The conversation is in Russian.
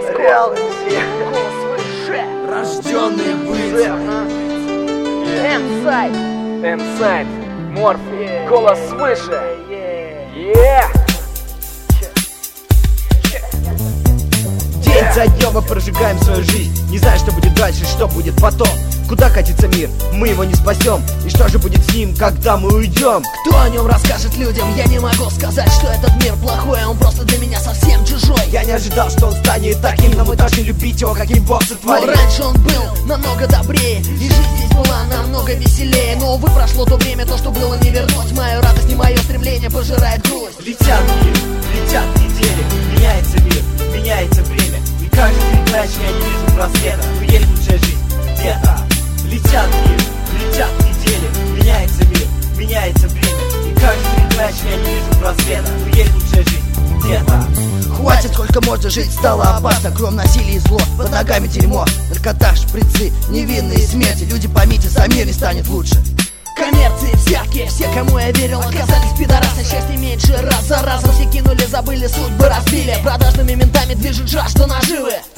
Reality. Рожденный быть. Inside, Morphe, голос свыше. День за днем мы прожигаем свою жизнь, не зная, что будет дальше, что будет потом. Куда катится мир, мы его не спасем. И что же будет с ним, когда мы уйдем? Кто о нем расскажет людям? Я не могу сказать, что этот мир плохой, он просто для меня совсем чужой. Я не ожидал, что он станет таким, но мы должны любить его, каким Бог сотворил. Но раньше он был намного добрее, и жизнь здесь была намного веселее. Но, увы, прошло то время, то, что было, не вернуть. Мою радость и мое стремление пожирает грусть. Летят дни, летят недели, меняется мир, меняется время. И каждый ночь я не вижу просвета, но есть лучшая жизнь где-то. Летят дни, летят недели, меняется мир, меняется время. И каждый ночь я не вижу просвета, но есть лучшая жизнь где-то. Хватит, сколько можно жить, стало опасно. Кровь, насилие и зло, под ногами дерьмо. Наркота, шприцы, невинные смерти. Люди, поймите, сам мир не станет лучше. Коммерции, взятки, все, кому я верил, оказались пидорасы. Счастье меньше раз за разом, все кинули, забыли, судьбы разбили. Продажными ментами движет жажда наживы.